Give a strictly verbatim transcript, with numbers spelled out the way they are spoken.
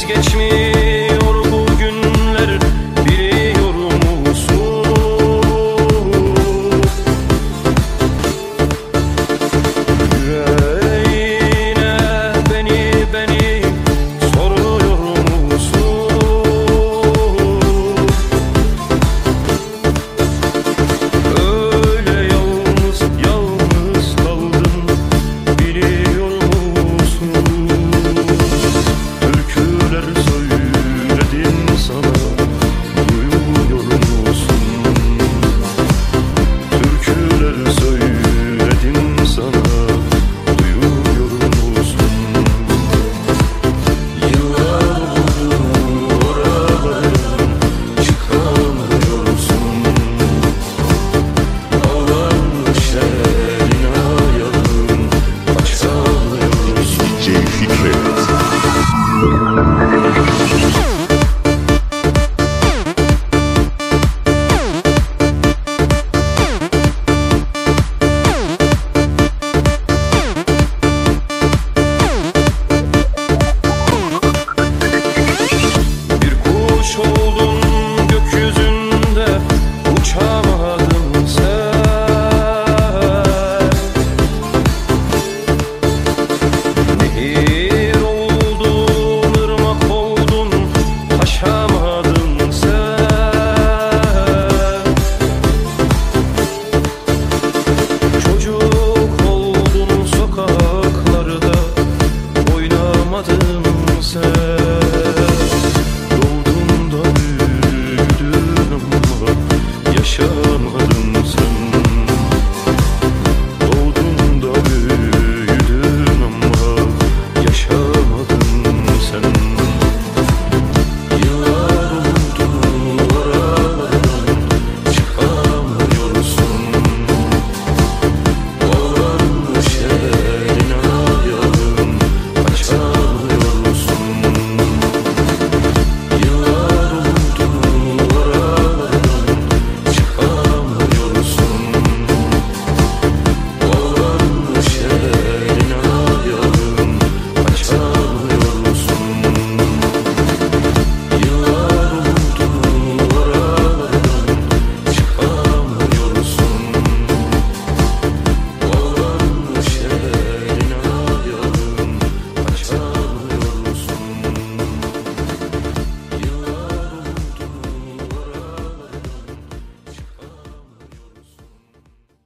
geçmiyor bu günler, biliyor musun? Yüreğine beni beni soruyor musun? Öyle yalnız yalnız kaldım, biliyor musun? Türküler söyledim sana, duyuyor musun? Türküler söyledim sana, duyuyor musun? Yıllar oldu oralardan çıkamıyorsun. Ağlanmış elin ayağın, aç sallıyorsun. D J Fikret. Bir kuş oldun gökyüzünde, uçamadın sen. Nehir oldun, ırmak oldun, taşamadın sen. Çocuk oldun sokaklarda, oynamadın